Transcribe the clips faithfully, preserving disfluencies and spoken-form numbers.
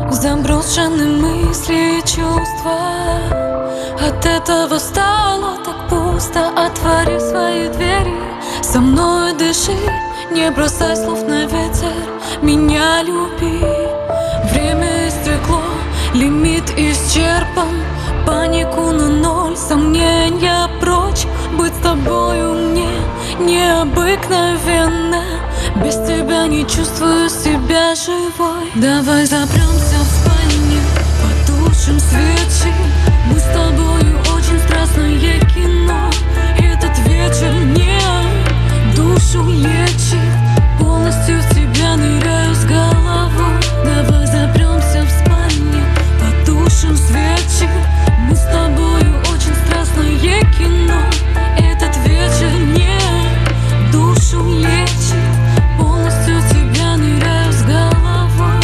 Заброшены мысли и чувства, от этого стало так пусто. Отвори свои двери, со мной дыши, не бросай слов на ветер, меня люби. Время истекло, лимит исчерпан, панику на ноль, сомнения прочь. Быть с тобою мне необыкновенно, без тебя не чувствую себя живой. Давай запремся в спальне, потушим свечи, мы с тобою очень страстное кино. Этот вечер не душу лечит, полностью в тебя ныряю с головой. Давай запремся в спальне, потушим свечи, мы с тобою очень страстное кино. Этот вечер не душу лечит, полностью в тебя ныряю с головой.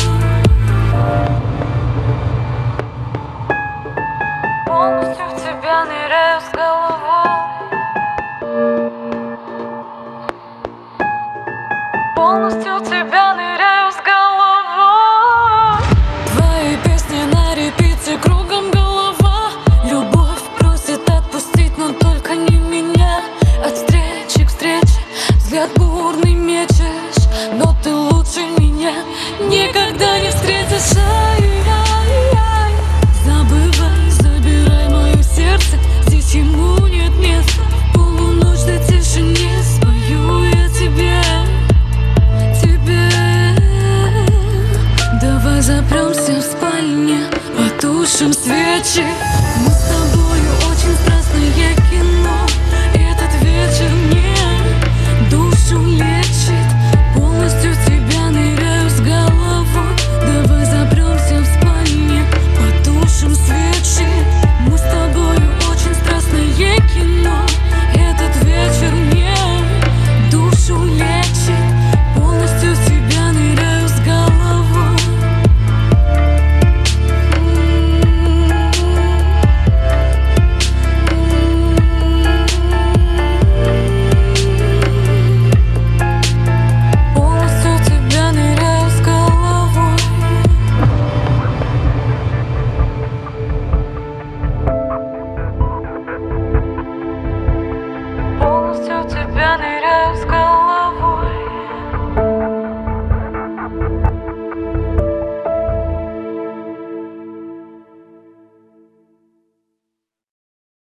Полностью в тебя ныряю с головой. Полностью в тебя ныряю с головой. Твои песни на репите, кругом голова. Любовь просит отпустить, но только не меня. От встречи к встрече взгляд бурный мечешь, но ты лучше меня никогда не встретишь. Ай-яй-яй. Забывай, забирай мое сердце, здесь ему нет места. В полуночь до тишине спою я тебе, тебе. Давай запремся в спальне, потушим свечи, мы